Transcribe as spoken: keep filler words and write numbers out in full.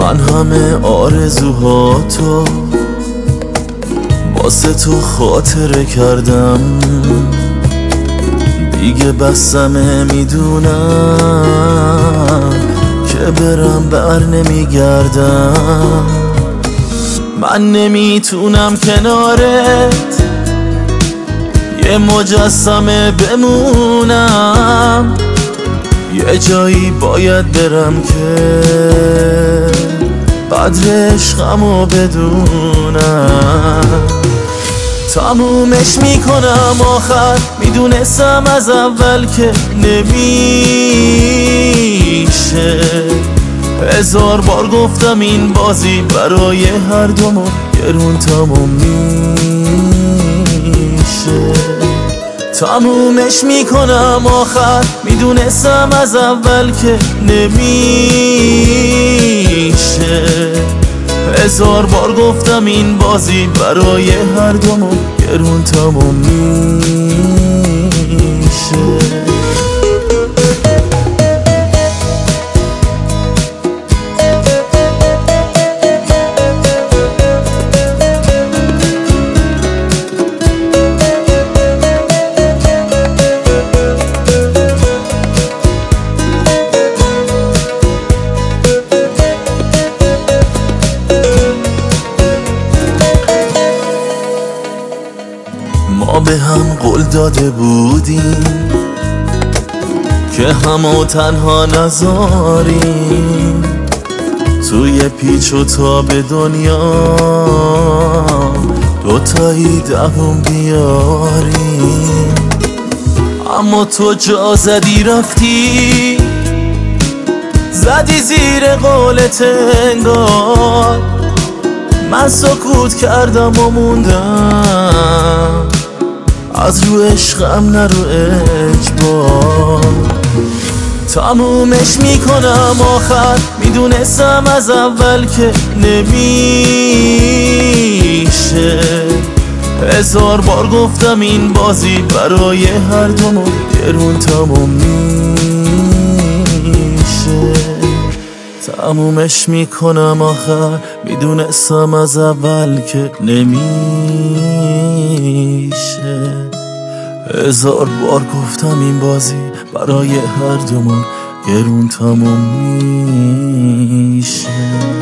من همه آرزوهاتو واسه تو خاطره کردم، دیگه بسمه میدونم که برم بر نمیگردم. من نمیتونم کنارت یه مجسمه بمونم، یه جایی باید برم که قدر عشقمو بدونم. تمومش میکنم آخر، میدونستم از اول که نمیشه. هزار بار گفتم این بازی برای هر دومون گرون تموم میشه. تمومش میکنم آخر، میدونستم از اول که نمیشه. هزار بار گفتم این بازی برای هر دومون گرون تموم میشه. ما به هم قول داده بودیم که همو تنها نذاریم، توی پیچ و تاب دنیا دوتایی دووم بیاریم. اما تو جا زدی رفتی، زدی زیر قولت انگار. من سکوت کردم و موندم، از رو عشقم نه رو اجبار. تمومش میکنم آخر، میدونستم از اول که نمیشه. هزار بار گفتم این بازی برای هر دومون گرون تموم میشه. تمومش میکنم آخر، میدونستم از اول که نمیشه. هزار بار گفتم این بازی برای هر دومون گرون تموم میشه.